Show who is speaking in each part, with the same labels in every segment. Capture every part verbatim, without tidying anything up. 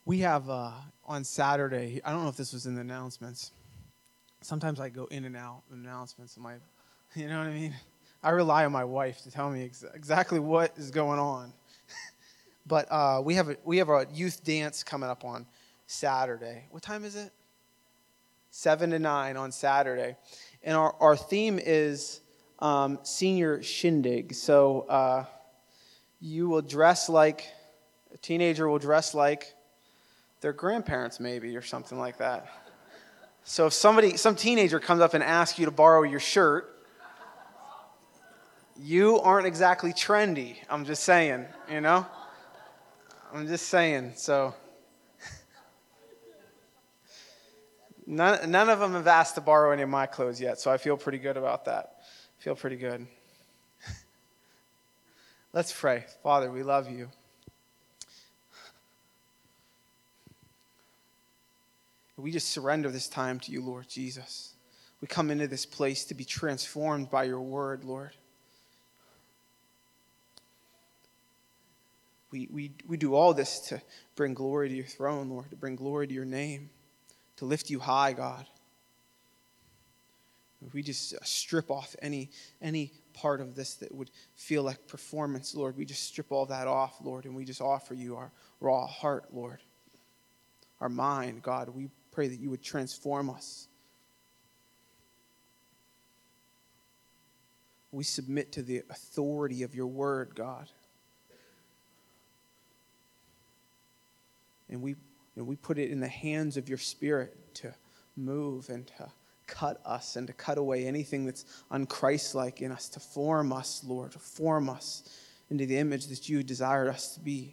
Speaker 1: We have uh, on Saturday, I don't know if this was in the announcements. Sometimes I go in and out of announcements. My, you know what I mean? I rely on my wife to tell me ex- exactly what is going on. But uh, we have a we have a youth dance coming up on Saturday. What time is it? Seven to nine on Saturday, and our our theme is um, senior shindig. So uh, you will dress like a teenager will dress like their grandparents, maybe, or something like that. So if somebody, some teenager comes up and asks you to borrow your shirt, you aren't exactly trendy. I'm just saying, you know? I'm just saying, so. None, none of them have asked to borrow any of my clothes yet, so I feel pretty good about that. I feel pretty good. Let's pray. Father, we love you. We just surrender this time to you, Lord Jesus. We come into this place to be transformed by your word, Lord. We, we, we do all this to bring glory to your throne, Lord, to bring glory to your name, to lift you high, God. We just strip off any, any part of this that would feel like performance, Lord. We just strip all that off, Lord, and we just offer you our raw heart, Lord. Our mind, God. We pray that you would transform us. We submit to the authority of your word, God. And we and we put it in the hands of your Spirit to move and to cut us and to cut away anything that's un-Christ-like in us, to form us, Lord, to form us into the image that you desired us to be.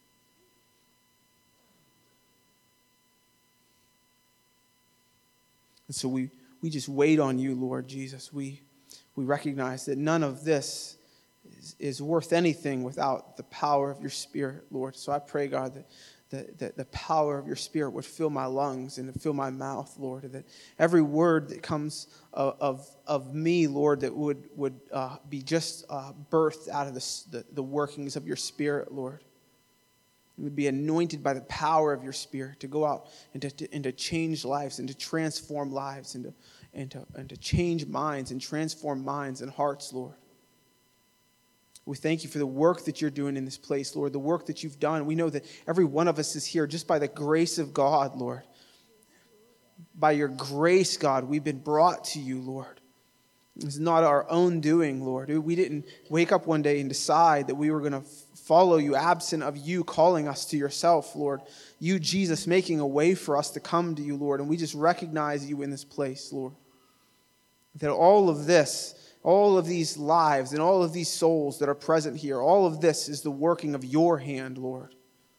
Speaker 1: And so we, we just wait on you, Lord Jesus. We we recognize that none of this is, is worth anything without the power of your Spirit, Lord. So I pray, God, that the, the, the power of your Spirit would fill my lungs and fill my mouth, Lord. That every word that comes of of, of me, Lord, that would, would uh, be just uh, birthed out of the, the, the workings of your Spirit, Lord. It would be anointed by the power of your Spirit to go out and to, to, and to change lives and to transform lives and to, and, to, and to change minds and transform minds and hearts, Lord. We thank you for the work that you're doing in this place, Lord, the work that you've done. We know that every one of us is here just by the grace of God, Lord. By your grace, God, we've been brought to you, Lord. It's not our own doing, Lord. We didn't wake up one day and decide that we were going to follow you, absent of you calling us to yourself, Lord. You, Jesus, making a way for us to come to you, Lord. And we just recognize you in this place, Lord. That all of this, all of these lives and all of these souls that are present here, all of this is the working of your hand, Lord.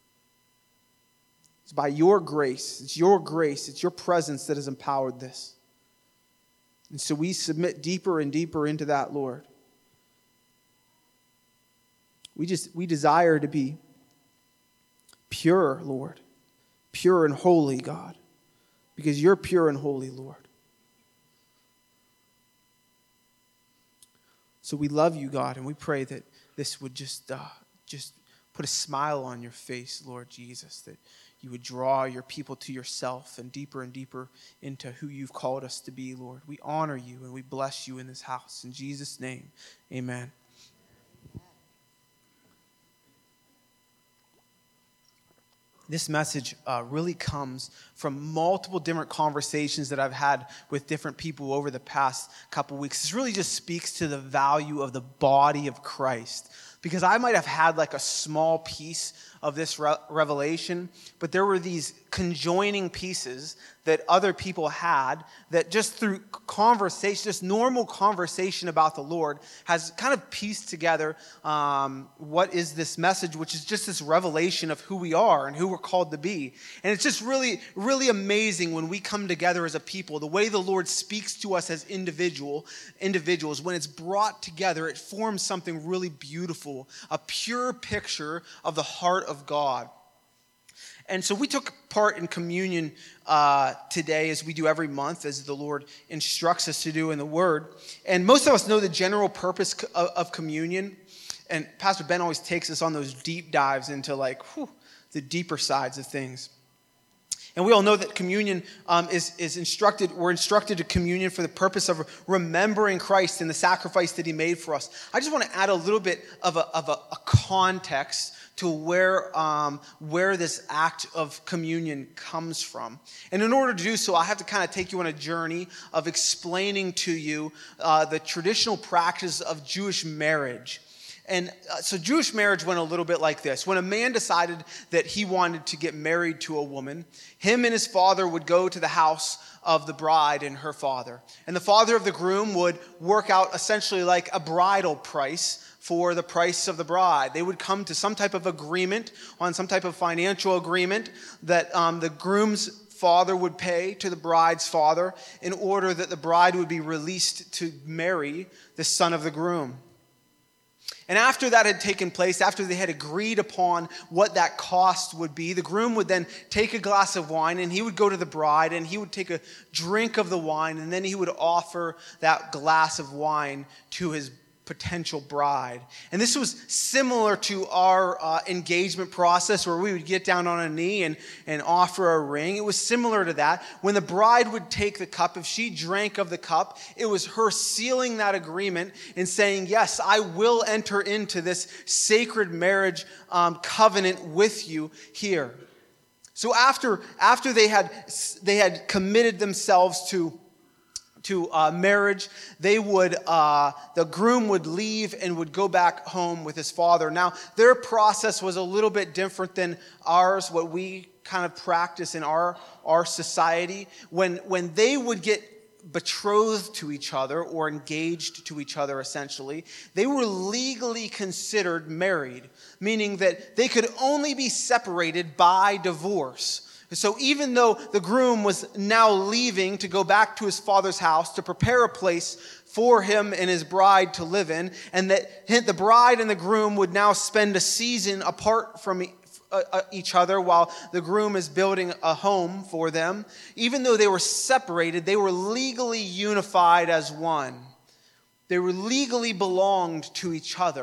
Speaker 1: It's by your grace. It's your grace. It's your presence that has empowered this. And so we submit deeper and deeper into that, Lord. We just, we desire to be pure, Lord. Pure and holy, God. Because you're pure and holy, Lord. So we love you, God, and we pray that this would just, uh, just put a smile on your face, Lord Jesus, that you would draw your people to yourself and deeper and deeper into who you've called us to be, Lord. We honor you and we bless you in this house. In Jesus' name, amen. This message uh, really comes from multiple different conversations that I've had with different people over the past couple weeks. This really just speaks to the value of the body of Christ. Because I might have had like a small piece of this re- revelation, but there were these conjoining pieces that other people had that just through conversation, just normal conversation about the Lord has kind of pieced together um, what is this message, which is just this revelation of who we are and who we're called to be. And it's just really, really amazing when we come together as a people, the way the Lord speaks to us as individual individuals, when it's brought together, it forms something really beautiful, a pure picture of the heart of God. And so we took part in communion uh, today, as we do every month, as the Lord instructs us to do in the Word. And most of us know the general purpose of, of communion. And Pastor Ben always takes us on those deep dives into like whew, the deeper sides of things. And we all know that communion um, is, is instructed, we're instructed to communion for the purpose of remembering Christ and the sacrifice that he made for us. I just want to add a little bit of a, of a, a context to where, um, where this act of communion comes from. And in order to do so, I have to kind of take you on a journey of explaining to you uh, the traditional practice of Jewish marriage. And uh, so Jewish marriage went a little bit like this. When a man decided that he wanted to get married to a woman, him and his father would go to the house of the bride and her father. And the father of the groom would work out essentially like a bridal price for the price of the bride. They would come to some type of agreement, on some type of financial agreement that um, the groom's father would pay to the bride's father in order that the bride would be released to marry the son of the groom. And after that had taken place, after they had agreed upon what that cost would be, the groom would then take a glass of wine and he would go to the bride and he would take a drink of the wine and then he would offer that glass of wine to his potential bride. And this was similar to our uh, engagement process where we would get down on a knee and, and offer a ring. It was similar to that. When the bride would take the cup, if she drank of the cup, it was her sealing that agreement and saying, yes, I will enter into this sacred marriage um, covenant with you here. So after, after they had, they had committed themselves to to uh, marriage, they would, uh, the groom would leave and would go back home with his father. Now, their process was a little bit different than ours, what we kind of practice in our, our society. When, when they would get betrothed to each other or engaged to each other, essentially, they were legally considered married, meaning that they could only be separated by divorce. So even though the groom was now leaving to go back to his father's house to prepare a place for him and his bride to live in, and that the bride and the groom would now spend a season apart from each other while the groom is building a home for them, even though they were separated, they were legally unified as one. They were legally belonged to each other.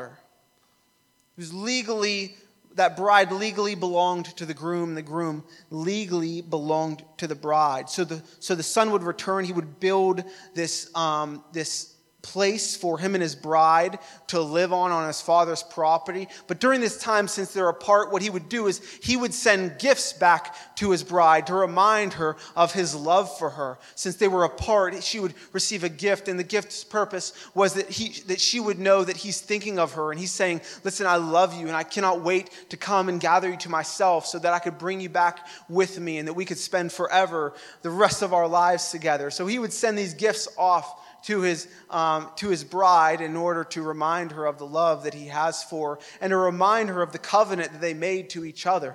Speaker 1: It was legally That bride legally belonged to the groom. The groom legally belonged to the bride. So the so the son would return. He would build this um, this place for him and his bride to live on on his father's property. But during this time, since they're apart, what he would do is he would send gifts back to his bride to remind her of his love for her. Since they were apart, she would receive a gift, and the gift's purpose was that he that she would know that he's thinking of her, and he's saying, listen, I love you, and I cannot wait to come and gather you to myself so that I could bring you back with me and that we could spend forever the rest of our lives together. So he would send these gifts off to his um, to his bride in order to remind her of the love that he has for her and to remind her of the covenant that they made to each other.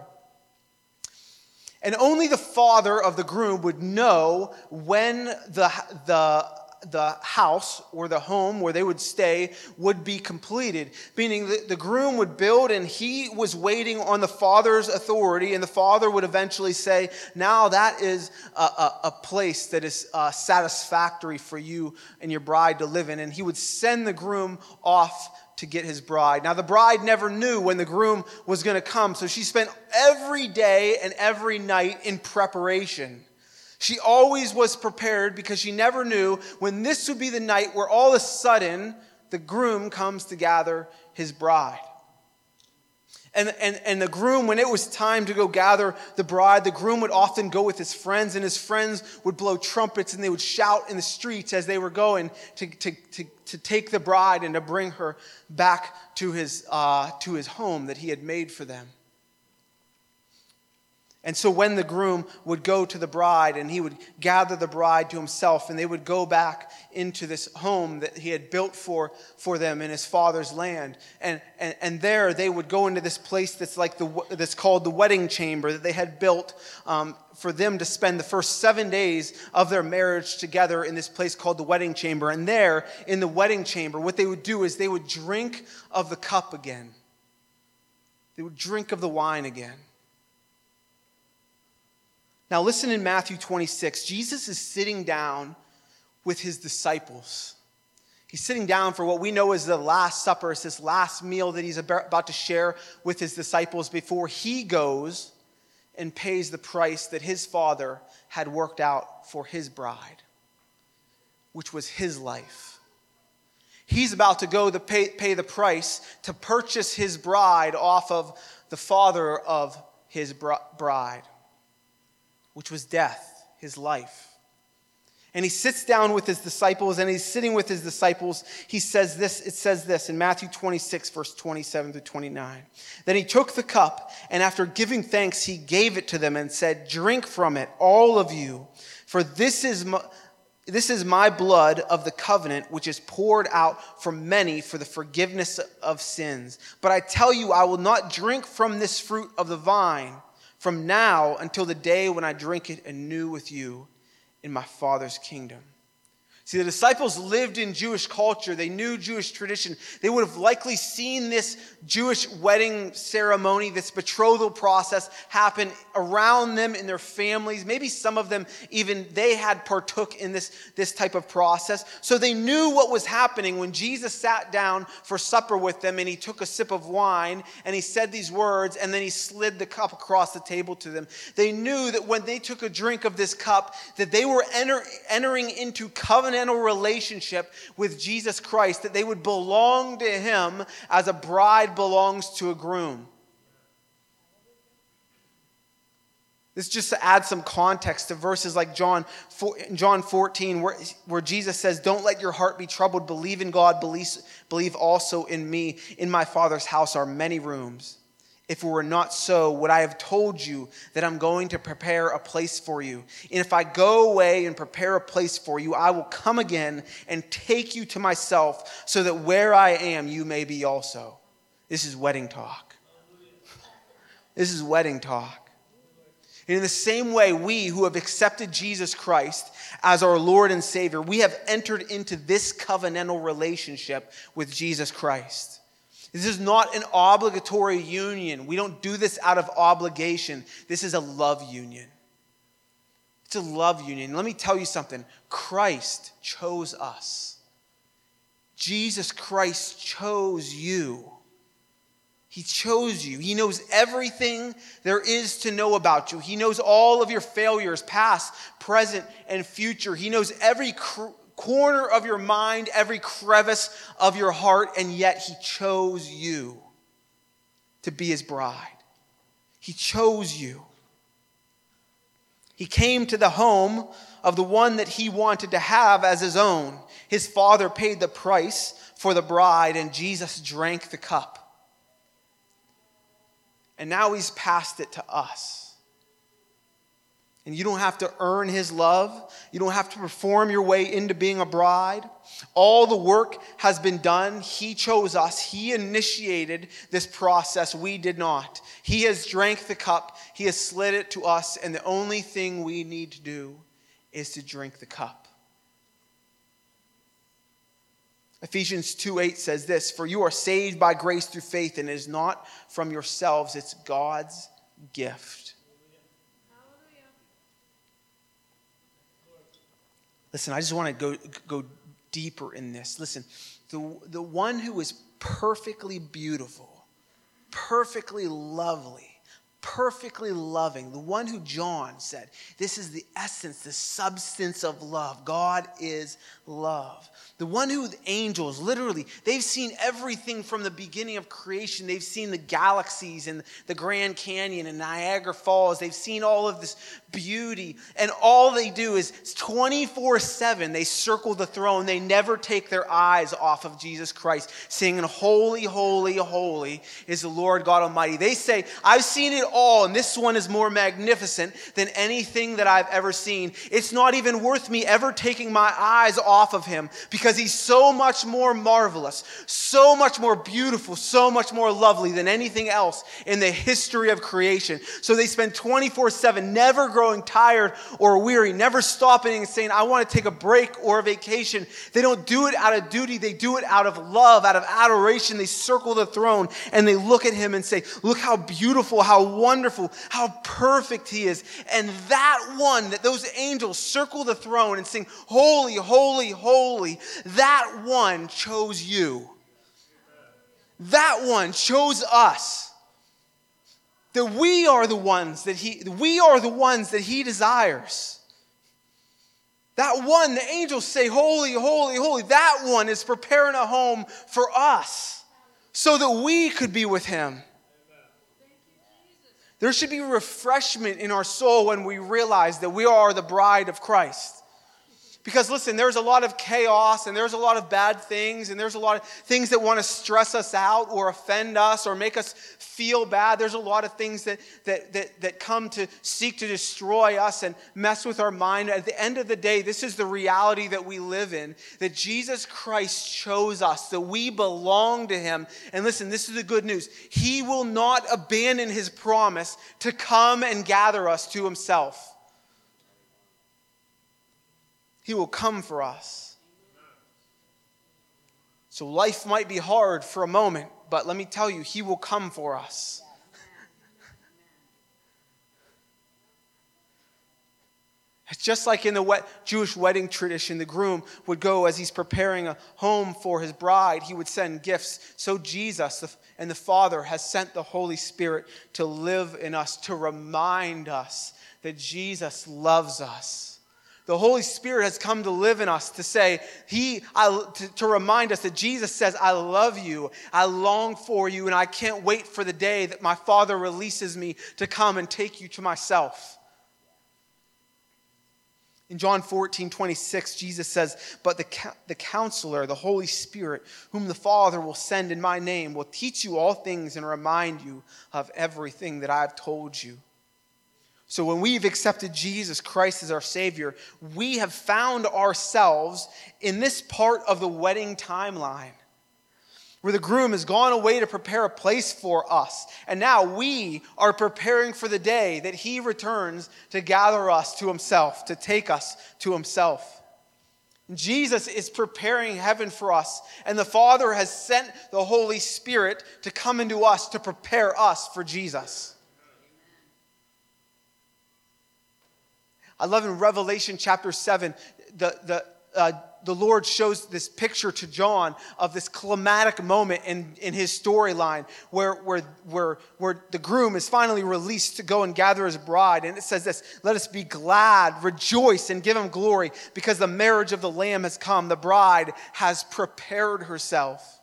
Speaker 1: And only the father of the groom would know when the the the house or the home where they would stay would be completed, meaning that the groom would build and he was waiting on the father's authority, and the father would eventually say, now that is a, a, a place that is uh, satisfactory for you and your bride to live in, and he would send the groom off to get his bride. Now the bride never knew when the groom was going to come, so she spent every day and every night in preparation. She always was prepared because she never knew when this would be the night where all of a sudden the groom comes to gather his bride. And, and, and the groom, when it was time to go gather the bride, the groom would often go with his friends, and his friends would blow trumpets and they would shout in the streets as they were going to, to, to, to take the bride and to bring her back to his, uh, to his home that he had made for them. And so when the groom would go to the bride and he would gather the bride to himself, and they would go back into this home that he had built for, for them in his father's land. And, and, and there they would go into this place that's like the that's called the wedding chamber that they had built um, for them to spend the first seven days of their marriage together in this place called the wedding chamber. And there in the wedding chamber, what they would do is they would drink of the cup again. They would drink of the wine again. Now listen, in Matthew twenty-six, Jesus is sitting down with his disciples. He's sitting down for what we know as the Last Supper. It's this last meal that he's about to share with his disciples before he goes and pays the price that his Father had worked out for his bride, which was his life. He's about to go to pay, pay the price to purchase his bride off of the father of his bride, which was death, his life. And he sits down with his disciples, and he's sitting with his disciples. He says this, it says this in Matthew twenty-six, verse twenty-seven to twenty-nine. Then he took the cup, and after giving thanks, he gave it to them and said, "Drink from it, all of you, for this is my, this is my blood of the covenant, which is poured out for many for the forgiveness of sins. But I tell you, I will not drink from this fruit of the vine from now until the day when I drink it anew with you in my Father's kingdom." See, the disciples lived in Jewish culture. They knew Jewish tradition. They would have likely seen this Jewish wedding ceremony, this betrothal process happen around them in their families. Maybe some of them, even they had partook in this, this type of process. So they knew what was happening when Jesus sat down for supper with them, and he took a sip of wine and he said these words, and then he slid the cup across the table to them. They knew that when they took a drink of this cup, that they were enter, entering into covenant relationship with Jesus Christ, that they would belong to him as a bride belongs to a groom. This just to add some context to verses like John John fourteen, where, where Jesus says, "Don't let your heart be troubled. Believe in God. Believe, believe also in me. In my Father's house are many rooms. If it were not so, would I have told you that I'm going to prepare a place for you? And if I go away and prepare a place for you, I will come again and take you to myself, so that where I am, you may be also." This is wedding talk. This is wedding talk. And in the same way, we who have accepted Jesus Christ as our Lord and Savior, we have entered into this covenantal relationship with Jesus Christ. This is not an obligatory union. We don't do this out of obligation. This is a love union. It's a love union. Let me tell you something. Christ chose us. Jesus Christ chose you. He chose you. He knows everything there is to know about you. He knows all of your failures, past, present, and future. He knows every cr- corner of your mind, every crevice of your heart, and yet he chose you to be his bride. He chose you. He came to the home of the one that he wanted to have as his own. His Father paid the price for the bride, and Jesus drank the cup. And now he's passed it to us. And you don't have to earn his love. You don't have to perform your way into being a bride. All the work has been done. He chose us. He initiated this process. We did not. He has drank the cup. He has slid it to us. And the only thing we need to do is to drink the cup. Ephesians two eight says this, "For you are saved by grace through faith, and it is not from yourselves. It's God's gift." Listen, I just want to go, go deeper in this. Listen, the, the one who is perfectly beautiful, perfectly lovely, perfectly loving, the one who John said, this is the essence, the substance of love. God is love. The one who the angels, literally, they've seen everything from the beginning of creation. They've seen the galaxies and the Grand Canyon and Niagara Falls. They've seen all of this beauty. And all they do is twenty-four seven, they circle the throne. They never take their eyes off of Jesus Christ, singing, "Holy, holy, holy is the Lord God Almighty." They say, "I've seen it all, and this one is more magnificent than anything that I've ever seen. It's not even worth me ever taking my eyes off of him, because he's so much more marvelous, so much more beautiful, so much more lovely than anything else in the history of creation." So they spend twenty-four seven never growing tired or weary, never stopping and saying, "I want to take a break or a vacation." They don't do it out of duty. They do it out of love, out of adoration. They circle the throne and they look at him and say, "Look how beautiful, how wonderful, how perfect he is." And that one, that those angels circle the throne and sing, "Holy, holy, holy," that one chose you. That one chose us. that we are the ones that he, we are the ones that he desires. That one, the angels say, holy, holy, holy. That one is preparing a home for us so that we could be with him. There should be refreshment in our soul when we realize that we are the bride of Christ. Because listen, there's a lot of chaos and there's a lot of bad things and there's a lot of things that want to stress us out or offend us or make us feel bad. There's a lot of things that, that, that, that come to seek to destroy us and mess with our mind. At the end of the day, this is the reality that we live in, that Jesus Christ chose us, that we belong to him. And listen, this is the good news. He will not abandon his promise to come and gather us to himself. He will come for us. So life might be hard for a moment, but let me tell you, he will come for us. It's just like in the Jewish wedding tradition, the groom would go as he's preparing a home for his bride. He would send gifts. So Jesus and the Father has sent the Holy Spirit to live in us, to remind us that Jesus loves us. The Holy Spirit has come to live in us to say, He, I, to, to remind us that Jesus says, I love you, I long for you, and I can't wait for the day that my Father releases me to come and take you to myself. In John fourteen twenty-six, Jesus says, but the, the counselor, the Holy Spirit, whom the Father will send in my name, will teach you all things and remind you of everything that I have told you. So when we've accepted Jesus Christ as our Savior, we have found ourselves in this part of the wedding timeline where the groom has gone away to prepare a place for us. And now we are preparing for the day that he returns to gather us to himself, to take us to himself. Jesus is preparing heaven for us, and the Father has sent the Holy Spirit to come into us to prepare us for Jesus. I love in Revelation chapter seven, the, the, uh, the Lord shows this picture to John of this climatic moment in, in his storyline where, where, where, where the groom is finally released to go and gather his bride. And it says this, let us be glad, rejoice, and give him glory because the marriage of the Lamb has come. The bride has prepared herself.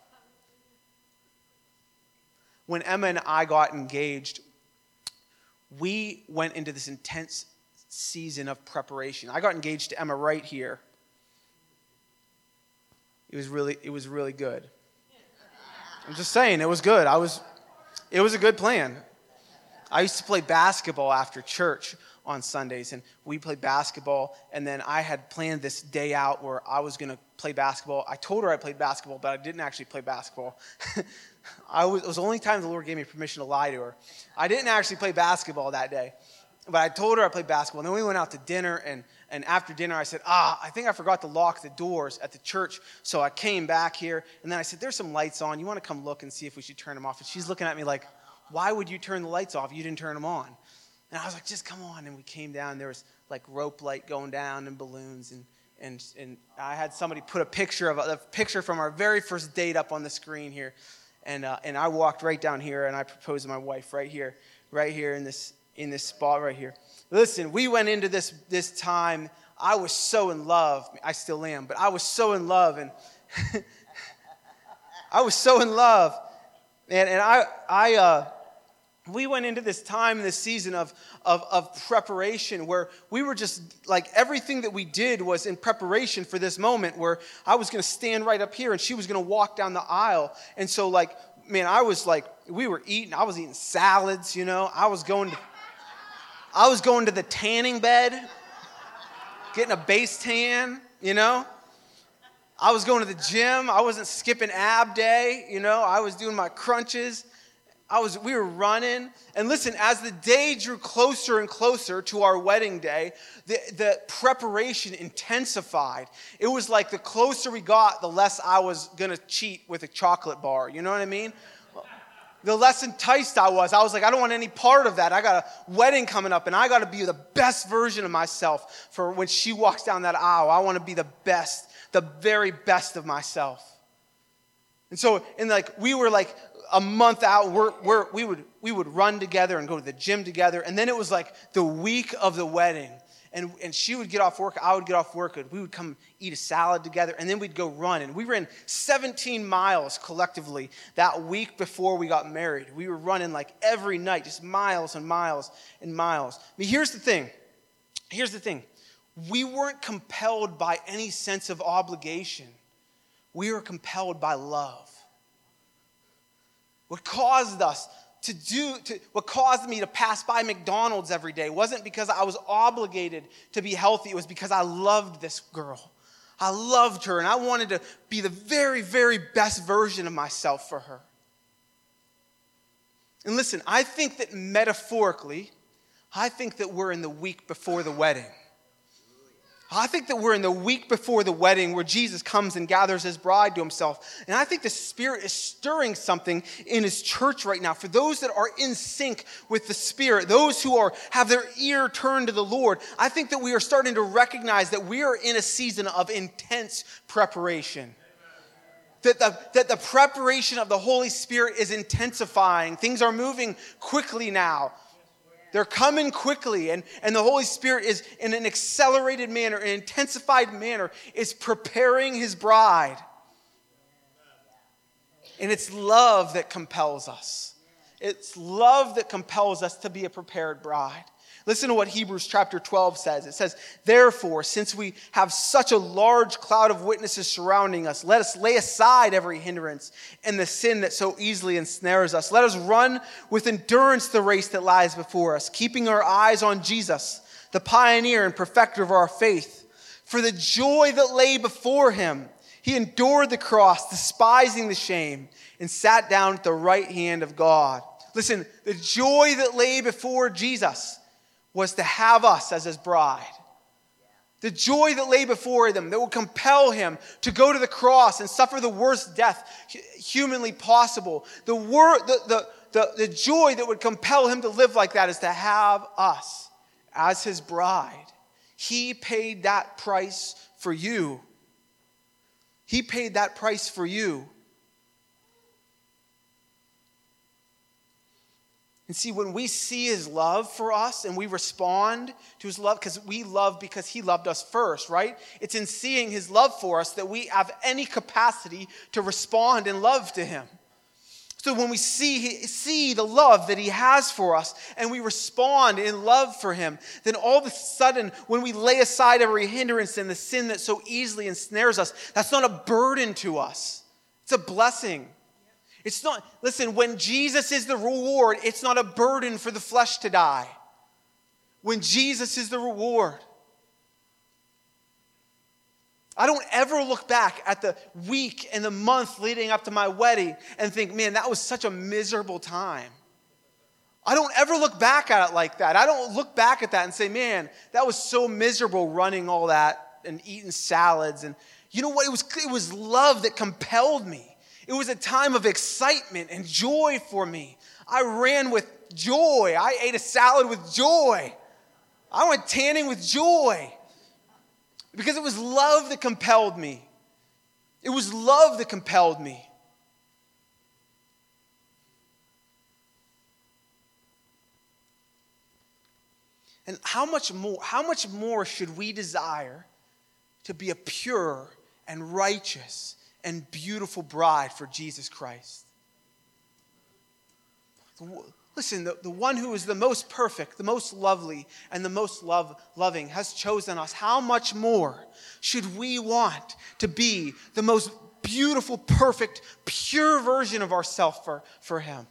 Speaker 1: When Emma and I got engaged, we went into this intense season of preparation. I got engaged to Emma right here. It was really, it was really good. I'm just saying, it was good. I was, it was a good plan. I used to play basketball after church on Sundays, and we played basketball, and then I had planned this day out where I was going to play basketball. I told her I played basketball, but I didn't actually play basketball. I was, it was the only time the Lord gave me permission to lie to her. I didn't actually play basketball that day. But I told her I played basketball. And then we went out to dinner, and, and after dinner I said, ah, I think I forgot to lock the doors at the church. So I came back here, and then I said, there's some lights on. You want to come look and see if we should turn them off? And she's looking at me like, why would you turn the lights off? You didn't turn them on. And I was like, just come on. And we came down. There was like rope light going down and balloons. And and and I had somebody put a picture of a, a picture from our very first date up on the screen here. And uh, and I walked right down here, and I proposed to my wife right here, right here in this in this spot right here. Listen, we went into this this time. I was so in love. I still am, but I was so in love, and I was so in love, and and I I uh, we went into this time in this season of of of preparation where we were just like everything that we did was in preparation for this moment where I was going to stand right up here and she was going to walk down the aisle, and so like man, I was like we were eating. I was eating salads, you know. I was going to. I was going to the tanning bed, getting a base tan, you know. I was going to the gym. I wasn't skipping ab day, you know. I was doing my crunches. I was. We were running. And listen, as the day drew closer and closer to our wedding day, the, the preparation intensified. It was like the closer we got, the less I was going to cheat with a chocolate bar. You know what I mean? The less enticed I was. I was like, I don't want any part of that. I got a wedding coming up, and I got to be the best version of myself for when she walks down that aisle. I want to be the best, the very best of myself. And so, and like, we were like, a month out, we're, we're, we would we would run together and go to the gym together. And then it was like the week of the wedding. And, and she would get off work, I would get off work, and we would come eat a salad together, and then we'd go run. And we ran seventeen miles collectively that week before we got married. We were running like every night, just miles and miles and miles. I mean, here's the thing. Here's the thing. We weren't compelled by any sense of obligation. We were compelled by love. What caused us to do, to, what caused me to pass by McDonald's every day wasn't because I was obligated to be healthy. It was because I loved this girl. I loved her, and I wanted to be the very, very best version of myself for her. And listen, I think that metaphorically, I think that we're in the week before the wedding. I think that we're in the week before the wedding where Jesus comes and gathers his bride to himself. And I think the Spirit is stirring something in his church right now. For those that are in sync with the Spirit, those who are have their ear turned to the Lord, I think that we are starting to recognize that we are in a season of intense preparation. That the, that the preparation of the Holy Spirit is intensifying. Things are moving quickly now. They're coming quickly, and, and the Holy Spirit is, in an accelerated manner, an intensified manner, is preparing his bride. And it's love that compels us. It's love that compels us to be a prepared bride. Listen to what Hebrews chapter twelve says. It says, therefore, since we have such a large cloud of witnesses surrounding us, let us lay aside every hindrance and the sin that so easily ensnares us. Let us run with endurance the race that lies before us, keeping our eyes on Jesus, the pioneer and perfecter of our faith. For the joy that lay before him, he endured the cross, despising the shame, and sat down at the right hand of God. Listen, the joy that lay before Jesus was to have us as his bride. The joy that lay before them, that would compel him to go to the cross and suffer the worst death humanly possible. The, wor- the, the, the, the joy that would compel him to live like that is to have us as his bride. He paid that price for you. He paid that price for you. And see, when we see his love for us and we respond to his love, because we love because he loved us first, right? It's in seeing his love for us that we have any capacity to respond in love to him. So when we see, see the love that he has for us and we respond in love for him, then all of a sudden, when we lay aside every hindrance and the sin that so easily ensnares us, that's not a burden to us. It's a blessing. It's not, listen, when Jesus is the reward, it's not a burden for the flesh to die. When Jesus is the reward. I don't ever look back at the week and the month leading up to my wedding and think, man, that was such a miserable time. I don't ever look back at it like that. I don't look back at that and say, man, that was so miserable running all that and eating salads. And you know what? It was, it was love that compelled me. It was a time of excitement and joy for me. I ran with joy. I ate a salad with joy. I went tanning with joy. Because it was love that compelled me. It was love that compelled me. And how much more, how much more should we desire to be a pure and righteous and beautiful bride for Jesus Christ? Listen, the, the one who is the most perfect, the most lovely, and the most love, loving has chosen us. How much more should we want to be the most beautiful, perfect, pure version of ourselves for, for him?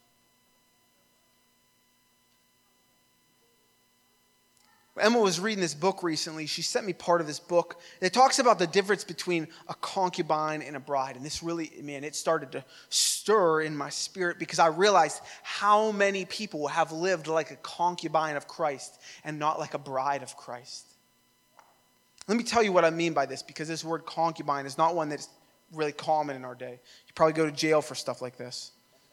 Speaker 1: Emma was reading this book recently. She sent me part of this book. It talks about the difference between a concubine and a bride. And this really, man, it started to stir in my spirit because I realized how many people have lived like a concubine of Christ and not like a bride of Christ. Let me tell you what I mean by this, because this word concubine is not one that's really common in our day. You probably go to jail for stuff like this.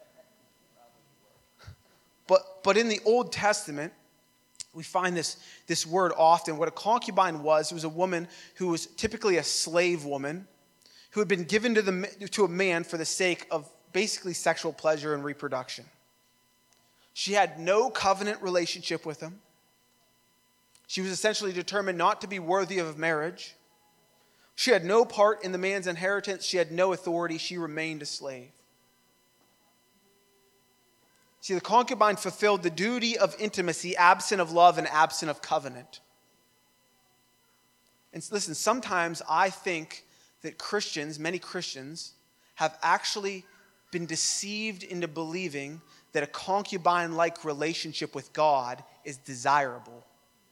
Speaker 1: But, but in the Old Testament, we find this, this word often. What a concubine was, it was a woman who was typically a slave woman who had been given to, the, to a man for the sake of basically sexual pleasure and reproduction. She had no covenant relationship with him. She was essentially determined not to be worthy of marriage. She had no part in the man's inheritance. She had no authority. She remained a slave. See, the concubine fulfilled the duty of intimacy, absent of love and absent of covenant. And listen, sometimes I think that Christians, many Christians, have actually been deceived into believing that a concubine-like relationship with God is desirable.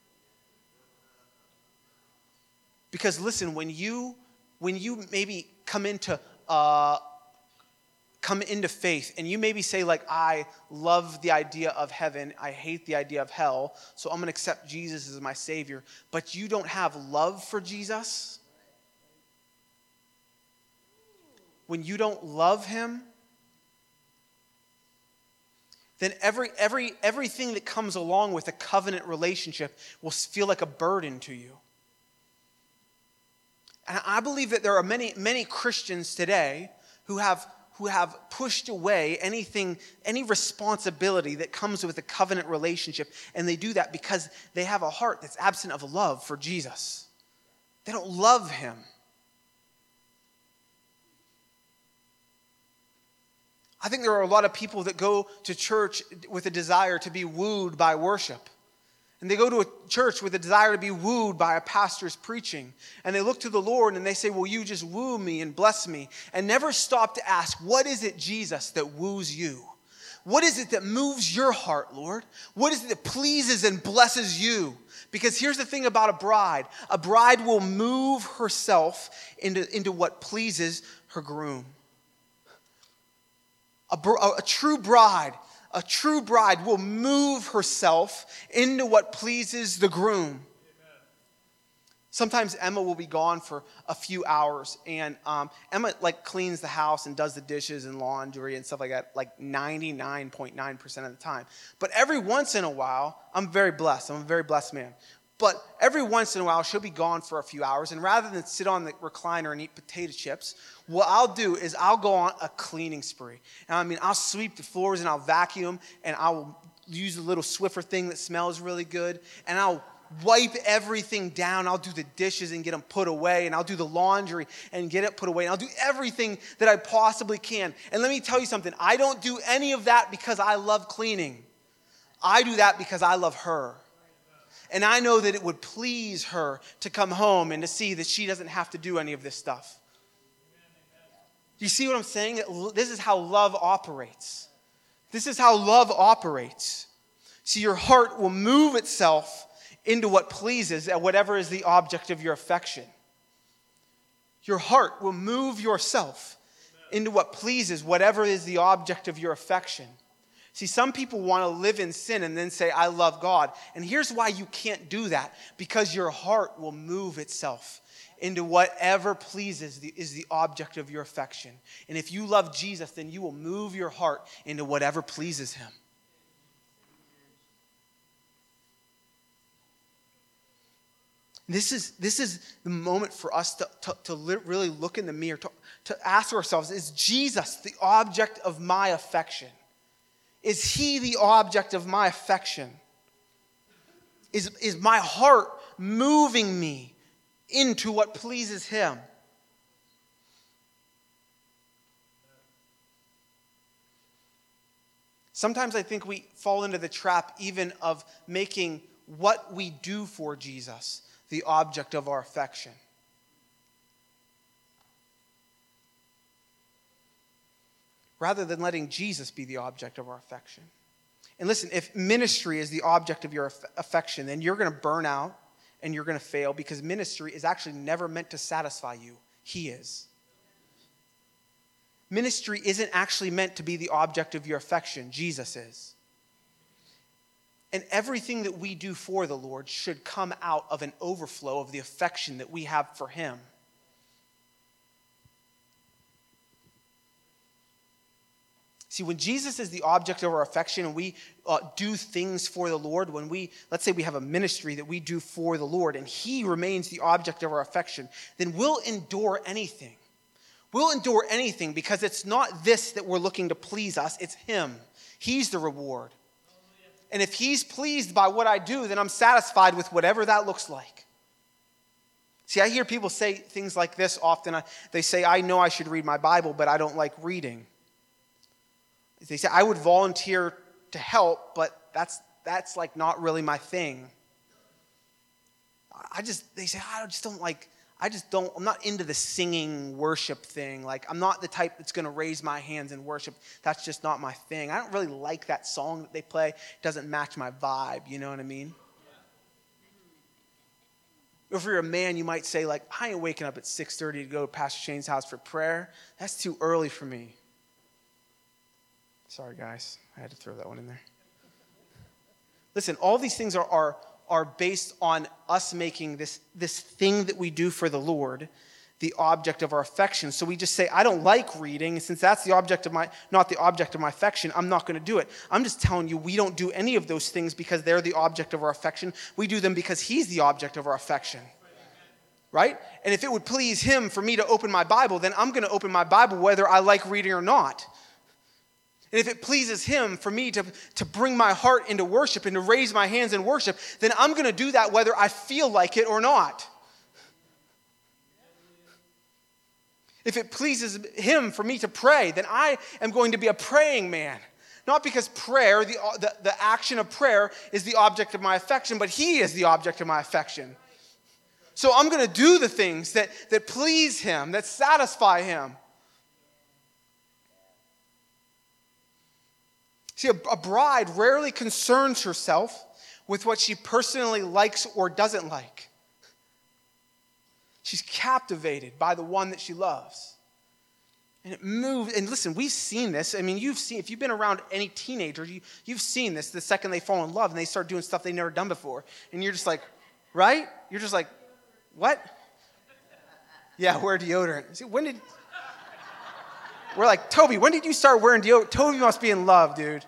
Speaker 1: Because listen, when you when you maybe come into uh, come into faith and you maybe say like, I love the idea of heaven, I hate the idea of hell, so I'm going to accept Jesus as my Savior, but you don't have love for Jesus, when you don't love him, then every every everything that comes along with a covenant relationship will feel like a burden to you. And I believe that there are many, many Christians today who have who have pushed away anything, any responsibility that comes with a covenant relationship, and they do that because they have a heart that's absent of love for Jesus. They don't love him. I think there are a lot of people that go to church with a desire to be wooed by worship. And they go to a church with a desire to be wooed by a pastor's preaching. And they look to the Lord and they say, will you just woo me and bless me? And never stop to ask, what is it, Jesus, that woos you? What is it that moves your heart, Lord? What is it that pleases and blesses you? Because here's the thing about a bride. A bride will move herself into, into what pleases her groom. A, a, a true bride A true bride will move herself into what pleases the groom. Amen. Sometimes Emma will be gone for a few hours, and um, Emma like cleans the house and does the dishes and laundry and stuff like that, like ninety-nine point nine percent of the time. But every once in a while, I'm very blessed. I'm a very blessed man. But every once in a while, she'll be gone for a few hours, and rather than sit on the recliner and eat potato chips, what I'll do is I'll go on a cleaning spree. And I mean, I'll sweep the floors and I'll vacuum, and I'll use a little Swiffer thing that smells really good, and I'll wipe everything down. I'll do the dishes and get them put away, and I'll do the laundry and get it put away, and I'll do everything that I possibly can. And let me tell you something. I don't do any of that because I love cleaning. I do that because I love her. And I know that it would please her to come home and to see that she doesn't have to do any of this stuff. Do you see what I'm saying? This is how love operates. This is how love operates. See, your heart will move itself into what pleases and whatever is the object of your affection. Your heart will move yourself into what pleases whatever is the object of your affection. See, some people want to live in sin and then say, I love God. And here's why you can't do that. Because your heart will move itself into whatever pleases the, is the object of your affection. And if you love Jesus, then you will move your heart into whatever pleases him. This is, this is the moment for us to, to, to really look in the mirror, to, to ask ourselves, is Jesus the object of my affection? Is he the object of my affection? Is, is my heart moving me into what pleases him? Sometimes I think we fall into the trap even of making what we do for Jesus the object of our affection. Rather than letting Jesus be the object of our affection. And listen, if ministry is the object of your affection, then you're going to burn out and you're going to fail, because ministry is actually never meant to satisfy you. He is. Ministry isn't actually meant to be the object of your affection. Jesus is. And everything that we do for the Lord should come out of an overflow of the affection that we have for him. See, when Jesus is the object of our affection and we uh, do things for the Lord, when we, let's say we have a ministry that we do for the Lord and he remains the object of our affection, then we'll endure anything. We'll endure anything because it's not this that we're looking to please us. It's him. He's the reward. And if he's pleased by what I do, then I'm satisfied with whatever that looks like. See, I hear people say things like this often. They say, I know I should read my Bible, but I don't like reading. They say, I would volunteer to help, but that's that's like not really my thing. I just, they say, I just don't like, I just don't, I'm not into the singing worship thing. Like, I'm not the type that's going to raise my hands in worship. That's just not my thing. I don't really like that song that they play. It doesn't match my vibe, you know what I mean? Or if you're a man, you might say, like, I ain't waking up at six thirty to go to Pastor Shane's house for prayer. That's too early for me. Sorry, guys. I had to throw that one in there. Listen, all these things are, are, are based on us making this, this thing that we do for the Lord the object of our affection. So we just say, I don't like reading. Since that's the object of my, not the object of my affection, I'm not going to do it. I'm just telling you, we don't do any of those things because they're the object of our affection. We do them because he's the object of our affection. Right? And if it would please him for me to open my Bible, then I'm going to open my Bible whether I like reading or not. And if it pleases him for me to, to bring my heart into worship and to raise my hands in worship, then I'm going to do that whether I feel like it or not. If it pleases him for me to pray, then I am going to be a praying man. Not because prayer, the, the, the action of prayer, is the object of my affection, but he is the object of my affection. So I'm going to do the things that, that please him, that satisfy him. See, a, a bride rarely concerns herself with what she personally likes or doesn't like. She's captivated by the one that she loves. And it moves. And listen, we've seen this. I mean, you've seen, if you've been around any teenager, you, you've seen this the second they fall in love and they start doing stuff they've never done before. And you're just like, right? You're just like, what? Yeah, wear deodorant. See, when did, we're like, Toby, when did you start wearing deodorant? Toby must be in love, dude.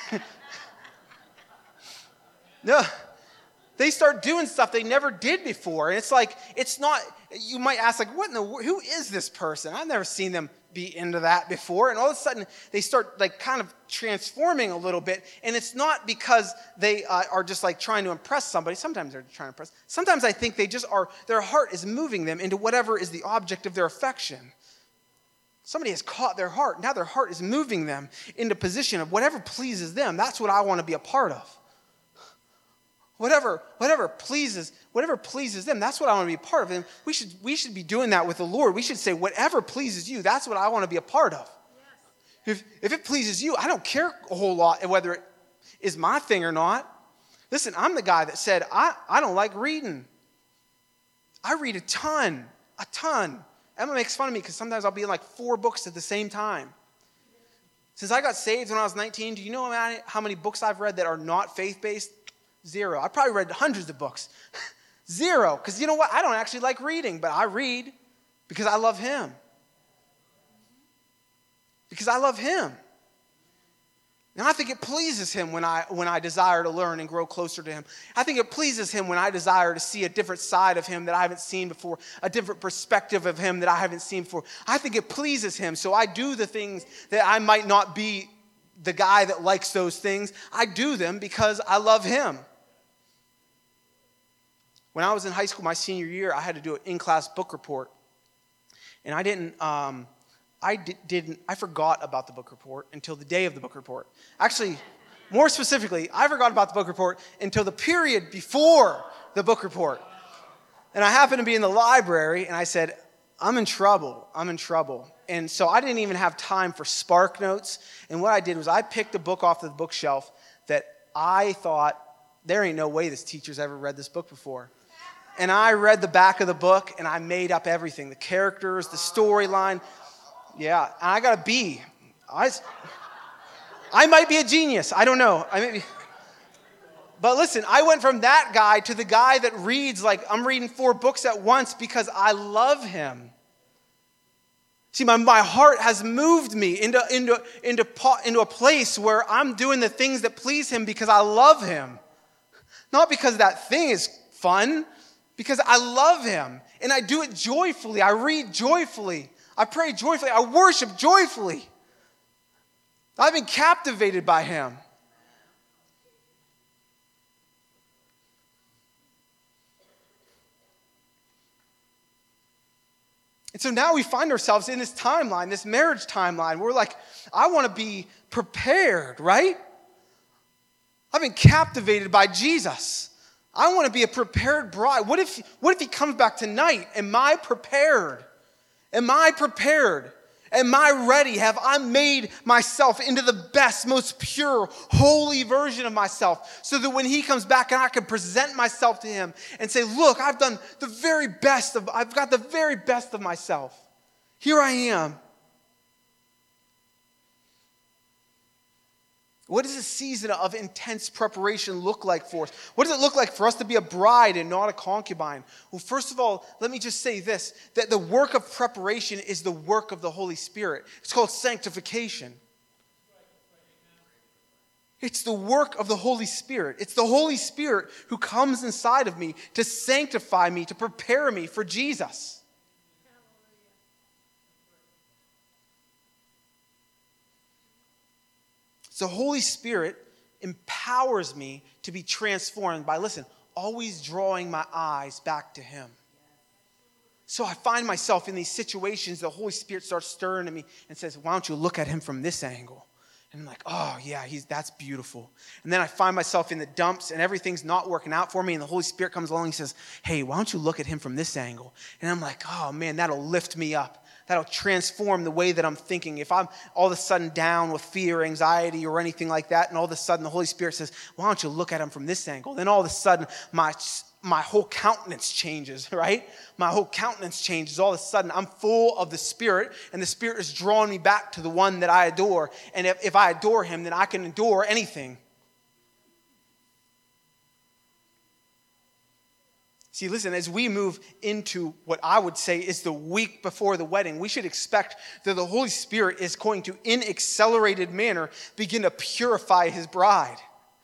Speaker 1: No. They start doing stuff they never did before. And it's like, it's not, you might ask, like, what in the world, who is this person? I've never seen them be into that before. And all of a sudden, they start, like, kind of transforming a little bit. And it's not because they uh, are just, like, trying to impress somebody. Sometimes they're trying to impress. Sometimes I think they just are, their heart is moving them into whatever is the object of their affection. Somebody has caught their heart. Now their heart is moving them into position of whatever pleases them. That's what I want to be a part of. Whatever, whatever pleases, whatever pleases them, that's what I want to be a part of. And we should, we should be doing that with the Lord. We should say, whatever pleases you, that's what I want to be a part of. Yes. If, if it pleases you, I don't care a whole lot whether it is my thing or not. Listen, I'm the guy that said, I, I don't like reading. I read a ton, a ton. Emma makes fun of me because sometimes I'll be in like four books at the same time. Since I got saved when I was nineteen, do you know how many books I've read that are not faith-based? Zero. I probably read hundreds of books. Zero. Because you know what? I don't actually like reading, but I read because I love him. Because I love him. And I think it pleases him when I when I desire to learn and grow closer to him. I think it pleases him when I desire to see a different side of him that I haven't seen before, a different perspective of him that I haven't seen before. I think it pleases him, so I do the things that I might not be the guy that likes those things. I do them because I love him. When I was in high school, my senior year, I had to do an in-class book report. And I didn't, um, I di- didn't, I forgot about the book report until the day of the book report. Actually, more specifically, I forgot about the book report until the period before the book report. And I happened to be in the library, and I said, I'm in trouble, I'm in trouble. And so I didn't even have time for Spark Notes. And what I did was I picked a book off the bookshelf that I thought, there ain't no way this teacher's ever read this book before. And I read the back of the book, and I made up everything. The characters, the storyline. Yeah, and I got a B. I, I might be a genius. I don't know. I may be. But listen, I went from that guy to the guy that reads like I'm reading four books at once because I love him. See, my, my heart has moved me into, into, into, into a place where I'm doing the things that please him because I love him. Not because that thing is fun. Because I love him, and I do it joyfully. I read joyfully. I pray joyfully. I worship joyfully. I've been captivated by him. And so now we find ourselves in this timeline, this marriage timeline. We're like, I want to be prepared, right? I've been captivated by Jesus. I want to be a prepared bride. What if, what if he comes back tonight? Am I prepared? Am I prepared? Am I ready? Have I made myself into the best, most pure, holy version of myself so that when he comes back and I can present myself to him and say, look, I've done the very best of, I've got the very best of myself. Here I am. What does a season of intense preparation look like for us? What does it look like for us to be a bride and not a concubine? Well, first of all, let me just say this, that the work of preparation is the work of the Holy Spirit. It's called sanctification. It's the work of the Holy Spirit. It's the Holy Spirit who comes inside of me to sanctify me, to prepare me for Jesus. So the Holy Spirit empowers me to be transformed by, listen, always drawing my eyes back to him. So I find myself in these situations, the Holy Spirit starts stirring to me and says, why don't you look at him from this angle? And I'm like, oh yeah, he's that's beautiful. And then I find myself in the dumps and everything's not working out for me, and the Holy Spirit comes along and he says, hey, why don't you look at him from this angle? And I'm like, oh man, that'll lift me up. That'll transform the way that I'm thinking. If I'm all of a sudden down with fear, anxiety, or anything like that, and all of a sudden the Holy Spirit says, why don't you look at him from this angle? Then all of a sudden my my whole countenance changes, right? My whole countenance changes. All of a sudden I'm full of the Spirit, and the Spirit is drawing me back to the one that I adore. And if, if I adore him, then I can endure anything. See, listen, as we move into what I would say is the week before the wedding, we should expect that the Holy Spirit is going to, in accelerated manner, begin to purify his bride.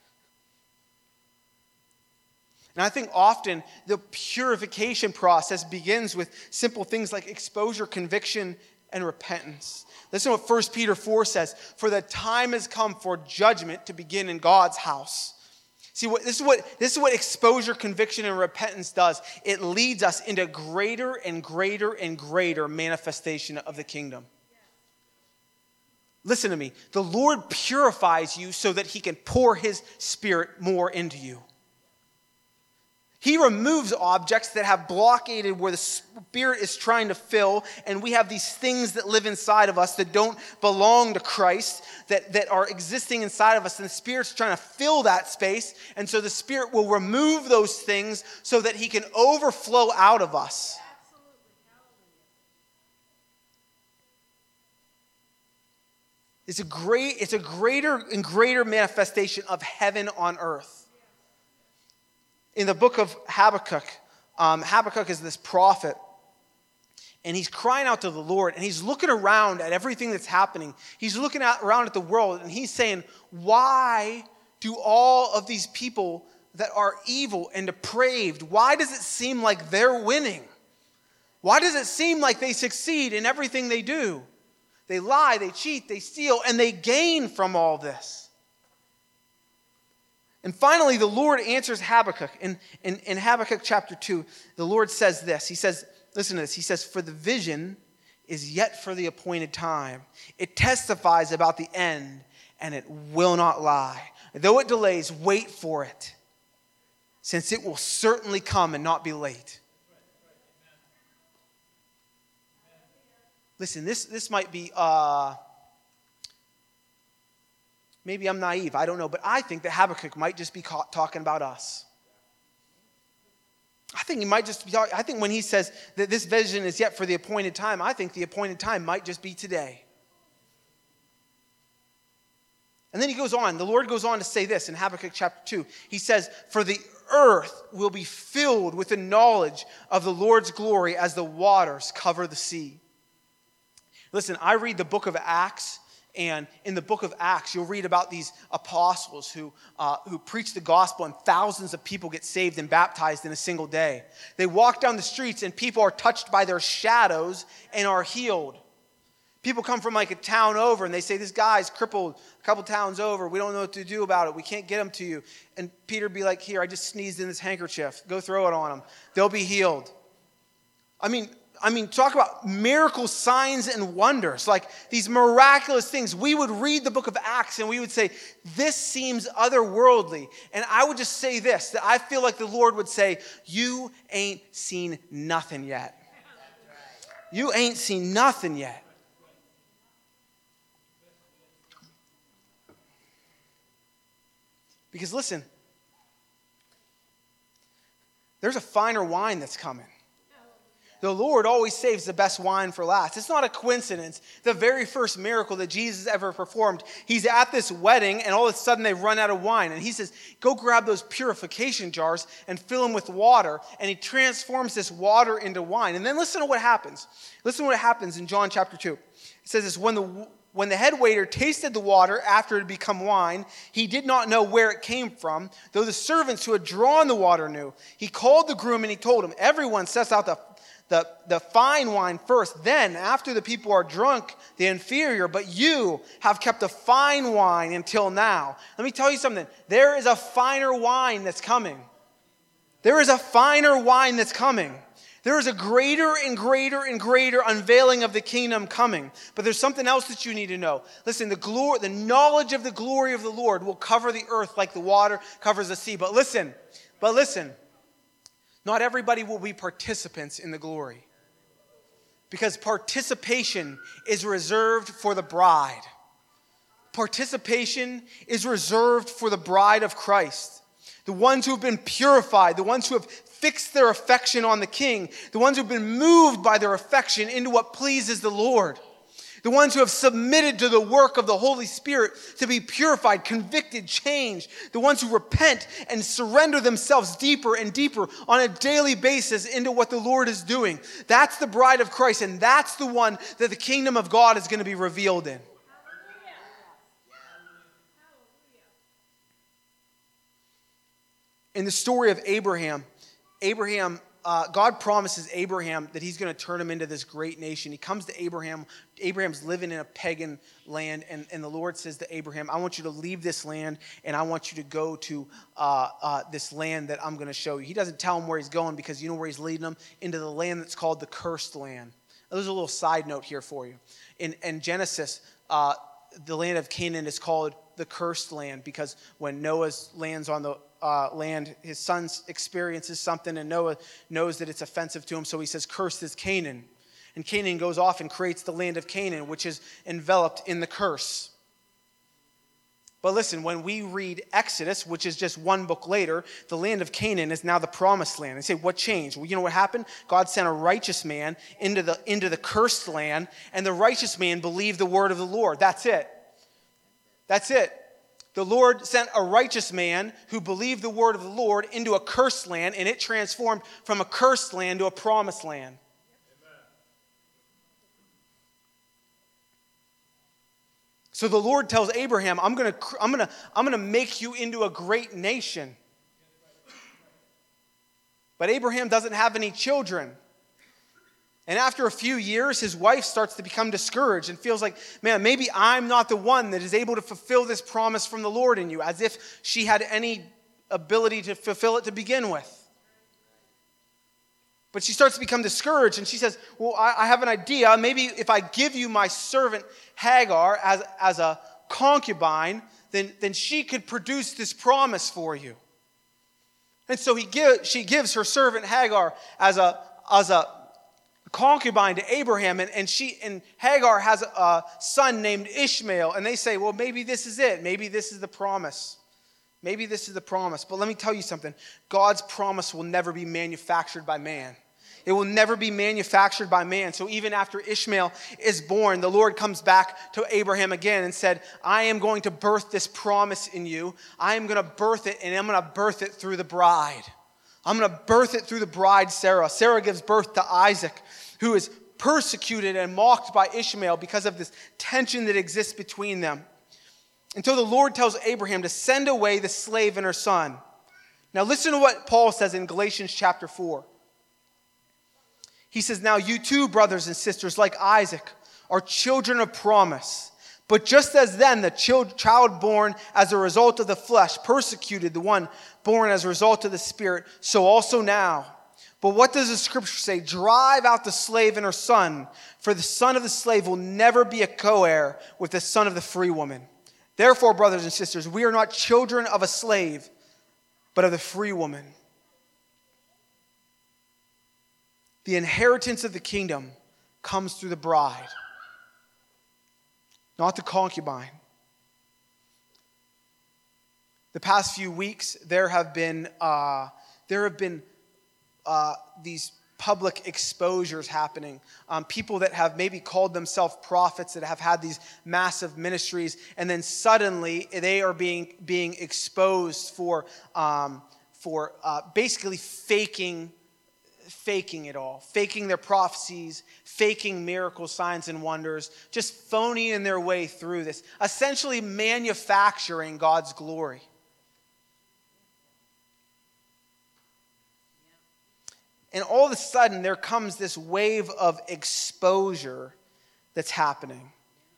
Speaker 1: And I think often the purification process begins with simple things like exposure, conviction, and repentance. Listen to what First Peter four says. For the time has come for judgment to begin in God's house. See, what, this is what this is what exposure, conviction, and repentance does. It leads us into greater and greater and greater manifestation of the kingdom. Listen to me. The Lord purifies you so that he can pour his Spirit more into you. He removes objects that have blockaded where the Spirit is trying to fill, and we have these things that live inside of us that don't belong to Christ, that, that are existing inside of us, and the Spirit's trying to fill that space, and so the Spirit will remove those things so that he can overflow out of us. It's a great, it's a greater and greater manifestation of heaven on earth. In the book of Habakkuk, um, Habakkuk is this prophet, and he's crying out to the Lord, and he's looking around at everything that's happening. He's looking at, around at the world, and he's saying, why do all of these people that are evil and depraved, why does it seem like they're winning? Why does it seem like they succeed in everything they do? They lie, they cheat, they steal, and they gain from all this. And finally, the Lord answers Habakkuk. In, in, in Habakkuk chapter two, the Lord says this. He says, listen to this. He says, for the vision is yet for the appointed time. It testifies about the end, and it will not lie. Though it delays, wait for it, since it will certainly come and not be late. Listen, this, this might be... Uh, Maybe I'm naive, I don't know, but I think that Habakkuk might just be caught talking about us. I think he might just be talking, I think when he says that this vision is yet for the appointed time, I think the appointed time might just be today. And then he goes on, the Lord goes on to say this in Habakkuk chapter two. He says, for the earth will be filled with the knowledge of the Lord's glory as the waters cover the sea. Listen, I read the book of Acts, And in the book of Acts, you'll read about these apostles who, uh, who preach the gospel, and thousands of people get saved and baptized in a single day. They walk down the streets and people are touched by their shadows and are healed. People come from like a town over and they say, this guy's crippled a couple towns over. We don't know what to do about it. We can't get him to you. And Peter would be like, here, I just sneezed in this handkerchief. Go throw it on them. They'll be healed. I mean, I mean, talk about miracle signs and wonders, like these miraculous things. We would read the book of Acts and we would say, this seems otherworldly. And I would just say this, that I feel like the Lord would say, you ain't seen nothing yet. You ain't seen nothing yet. Because listen, there's a finer wine that's coming. The Lord always saves the best wine for last. It's not a coincidence. The very first miracle that Jesus ever performed, he's at this wedding and all of a sudden they run out of wine. And he says, go grab those purification jars and fill them with water. And he transforms this water into wine. And then listen to what happens. Listen to what happens in John chapter two. It says this, when the, when the head waiter tasted the water after it had become wine, he did not know where it came from, though the servants who had drawn the water knew. He called the groom and he told him, everyone sets out the The, the fine wine first, then after the people are drunk, the inferior, but you have kept the fine wine until now. Let me tell you something. There is a finer wine that's coming. There is a finer wine that's coming. There is a greater and greater and greater unveiling of the kingdom coming. But there's something else that you need to know. Listen, the glory, the knowledge of the glory of the Lord will cover the earth like the water covers the sea. But listen, but listen. Not everybody will be participants in the glory. Because participation is reserved for the bride. Participation is reserved for the bride of Christ. The ones who have been purified, the ones who have fixed their affection on the King, the ones who have been moved by their affection into what pleases the Lord. The ones who have submitted to the work of the Holy Spirit to be purified, convicted, changed. The ones who repent and surrender themselves deeper and deeper on a daily basis into what the Lord is doing. That's the bride of Christ, and that's the one that the kingdom of God is going to be revealed in. In the story of Abraham, Abraham Uh, God promises Abraham that he's going to turn him into this great nation. He comes to Abraham. Abraham's living in a pagan land, and, and the Lord says to Abraham, I want you to leave this land, and I want you to go to uh, uh, this land that I'm going to show you. He doesn't tell him where he's going because you know where he's leading him? Into the land that's called the cursed land. Now, there's a little side note here for you. In, in Genesis, uh, the land of Canaan is called the cursed land because when Noah lands on the Uh, land, his son experiences something and Noah knows that it's offensive to him, so he says, cursed is Canaan. And Canaan goes off and creates the land of Canaan, which is enveloped in the curse. But listen, when we read Exodus, which is just one book later, the land of Canaan is now the promised land. And say, what changed? Well, you know what happened? God sent a righteous man into the, into the cursed land, and the righteous man believed the word of the Lord. That's it. That's it. The Lord sent a righteous man who believed the word of the Lord into a cursed land, and it transformed from a cursed land to a promised land. Amen. So the Lord tells Abraham, I'm going to I'm going to I'm going to make you into a great nation. But Abraham doesn't have any children. And after a few years, his wife starts to become discouraged and feels like, man, maybe I'm not the one that is able to fulfill this promise from the Lord in you, as if she had any ability to fulfill it to begin with. But she starts to become discouraged, and she says, well, I, I have an idea. Maybe if I give you my servant Hagar as, as a concubine, then, then she could produce this promise for you. And so he give, she gives her servant Hagar as a, as a concubine to Abraham, and, and she and Hagar has a, a son named Ishmael, and they say, well, maybe this is it. Maybe this is the promise. Maybe this is the promise. But let me tell you something. God's promise will never be manufactured by man. It will never be manufactured by man. So even after Ishmael is born, the Lord comes back to Abraham again and said, I am going to birth this promise in you. I am going to birth it, and I'm going to birth it through the bride. I'm going to birth it through the bride, Sarah. Sarah gives birth to Isaac, who is persecuted and mocked by Ishmael because of this tension that exists between them. Until the Lord tells Abraham to send away the slave and her son. Now listen to what Paul says in Galatians chapter four. He says, now you too, brothers and sisters, like Isaac, are children of promise. But just as then the child born as a result of the flesh persecuted the one born as a result of the Spirit, so also now. But what does the scripture say? Drive out the slave and her son, for the son of the slave will never be a co-heir with the son of the free woman. Therefore, brothers and sisters, we are not children of a slave, but of the free woman. The inheritance of the kingdom comes through the bride, not the concubine. The past few weeks, there have been uh, there have been uh, these public exposures happening. Um, people that have maybe called themselves prophets, that have had these massive ministries, and then suddenly they are being being exposed for um, for uh, basically faking. faking it all, faking their prophecies, faking miracles, signs, and wonders, just phoning their way through this, essentially manufacturing God's glory. And all of a sudden, there comes this wave of exposure that's happening.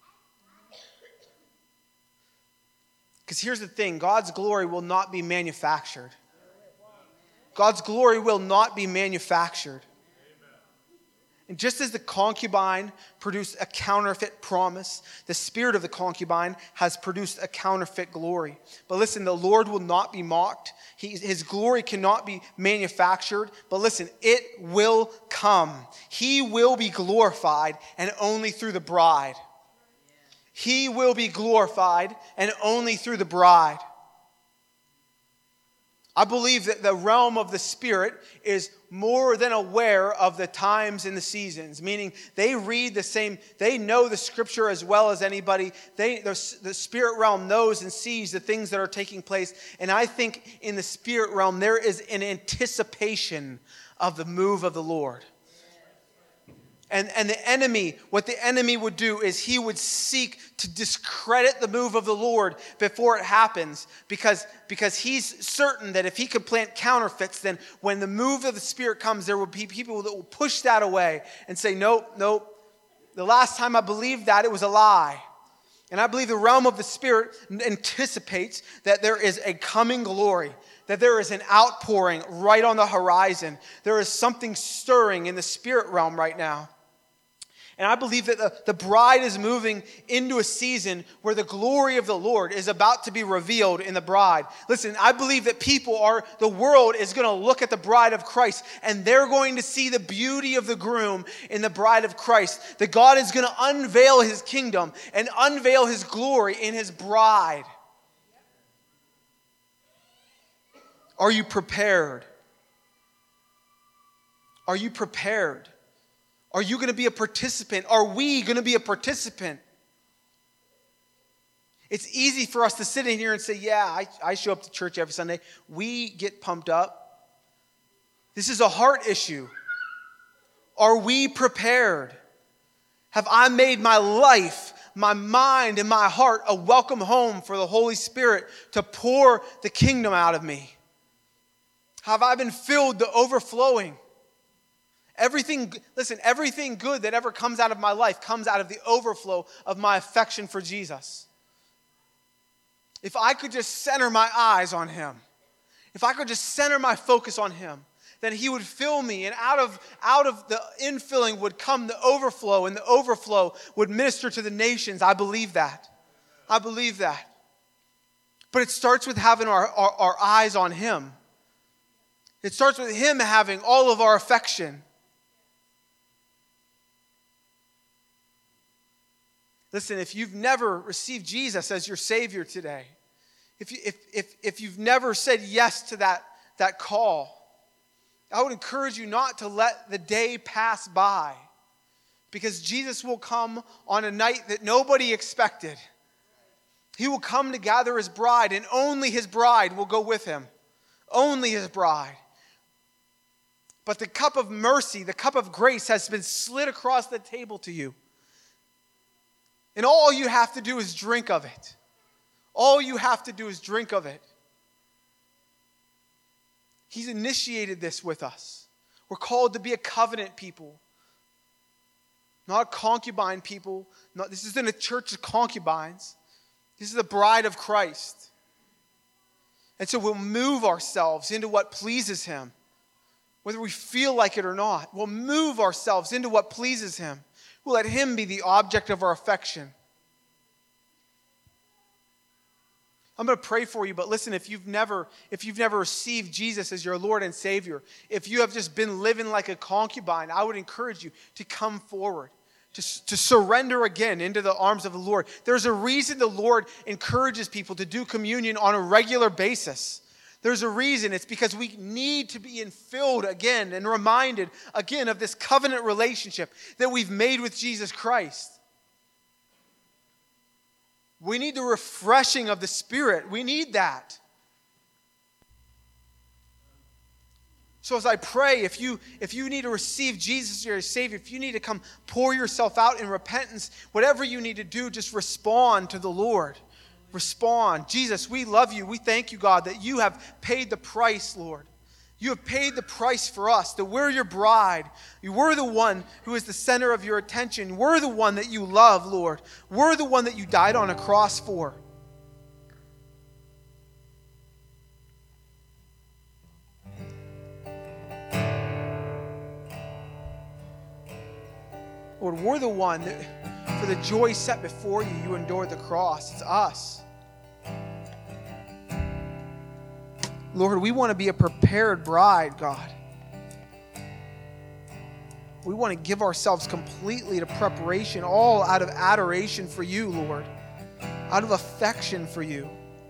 Speaker 1: Because here's the thing, God's glory will not be manufactured. God's glory will not be manufactured. And just as the concubine produced a counterfeit promise, the spirit of the concubine has produced a counterfeit glory. But listen, the Lord will not be mocked. He, his glory cannot be manufactured. But listen, it will come. He will be glorified, and only through the bride. He will be glorified, and only through the bride. I believe that the realm of the Spirit is more than aware of the times and the seasons, meaning they read the same, they know the Scripture as well as anybody. They, the, the Spirit realm knows and sees the things that are taking place. And I think in the Spirit realm, there is an anticipation of the move of the Lord. And, and the enemy, what the enemy would do is he would seek to discredit the move of the Lord before it happens, because, because he's certain that if he could plant counterfeits, then when the move of the Spirit comes, there will be people that will push that away and say, nope, nope. The last time I believed that, it was a lie. And I believe the realm of the Spirit anticipates that there is a coming glory, that there is an outpouring right on the horizon. There is something stirring in the spirit realm right now. And I believe that the, the bride is moving into a season where the glory of the Lord is about to be revealed in the bride. Listen, I believe that people are, the world is going to look at the bride of Christ, and they're going to see the beauty of the groom in the bride of Christ. That God is going to unveil his kingdom and unveil his glory in his bride. Are you prepared? Are you prepared? Are you going to be a participant? Are we going to be a participant? It's easy for us to sit in here and say, yeah, I, I show up to church every Sunday. We get pumped up. This is a heart issue. Are we prepared? Have I made my life, my mind, and my heart a welcome home for the Holy Spirit to pour the kingdom out of me? Have I been filled to overflowing? Everything, listen, everything good that ever comes out of my life comes out of the overflow of my affection for Jesus. If I could just center my eyes on him, if I could just center my focus on him, then he would fill me, and out of, out of the infilling would come the overflow, and the overflow would minister to the nations. I believe that. I believe that. But it starts with having our, our, our eyes on him. It starts with him having all of our affection. Listen, if you've never received Jesus as your Savior today, if, you, if, if, if you've never said yes to that, that call, I would encourage you not to let the day pass by, because Jesus will come on a night that nobody expected. He will come to gather his bride, and only his bride will go with him. Only his bride. But the cup of mercy, the cup of grace has been slid across the table to you. And all you have to do is drink of it. All you have to do is drink of it. He's initiated this with us. We're called to be a covenant people. Not a concubine people. Not, this isn't a church of concubines. This is the bride of Christ. And so we'll move ourselves into what pleases him. Whether we feel like it or not, we'll move ourselves into what pleases him. We'll let him be the object of our affection. I'm going to pray for you, but listen, if you've never, if you've never received Jesus as your Lord and Savior, if you have just been living like a concubine, I would encourage you to come forward, to, to surrender again into the arms of the Lord. There's a reason the Lord encourages people to do communion on a regular basis. There's a reason. It's because we need to be infilled again and reminded again of this covenant relationship that we've made with Jesus Christ. We need the refreshing of the Spirit. We need that. So as I pray, if you, if you need to receive Jesus as your Savior, if you need to come pour yourself out in repentance, whatever you need to do, just respond to the Lord. Respond. Jesus, we love you. We thank you, God, that you have paid the price, Lord. You have paid the price for us, that we're your bride. We're the one who is the center of your attention. We're the one that you love, Lord. We're the one that you died on a cross for. Lord, we're the one that, for the joy set before you, you endured the cross. It's us. Lord, we want to be a prepared bride, God. We want to give ourselves completely to preparation, all out of adoration for you, Lord, out of affection for you.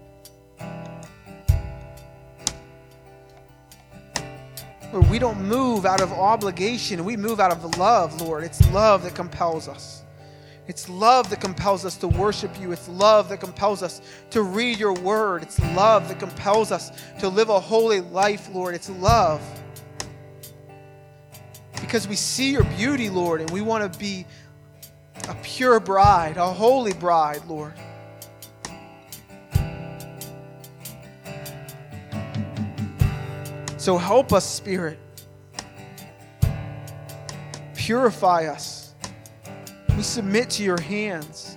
Speaker 1: Lord, we don't move out of obligation. We move out of love, Lord. It's love that compels us. It's love that compels us to worship you. It's love that compels us to read your word. It's love that compels us to live a holy life, Lord. It's love. Because we see your beauty, Lord, and we want to be a pure bride, a holy bride, Lord. So help us, Spirit. Purify us. We submit to your hands.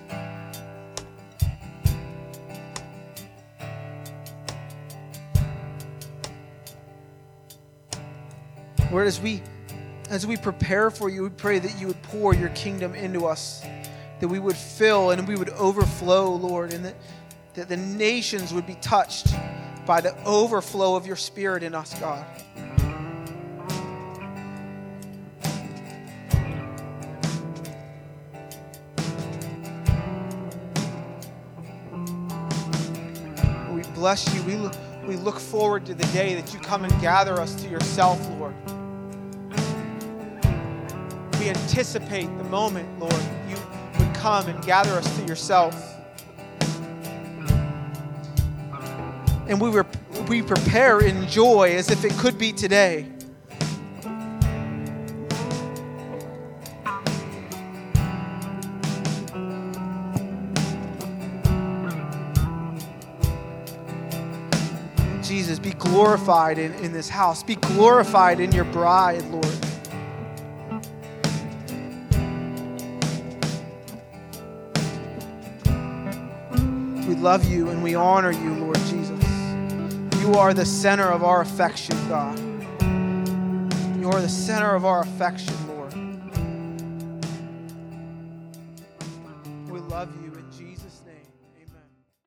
Speaker 1: Lord, as we, as we prepare for you, we pray that you would pour your kingdom into us, that we would fill and we would overflow, Lord, and that, that the nations would be touched by the overflow of your Spirit in us, God. Bless you. We look, we look forward to the day that you come and gather us to yourself, Lord. We anticipate the moment, Lord, you would come and gather us to yourself. And we, were, we prepare in joy as if it could be today. Jesus, be glorified in, in this house. Be glorified in your bride, Lord. We love you and we honor you, Lord Jesus. You are the center of our affection, God. You are the center of our affection,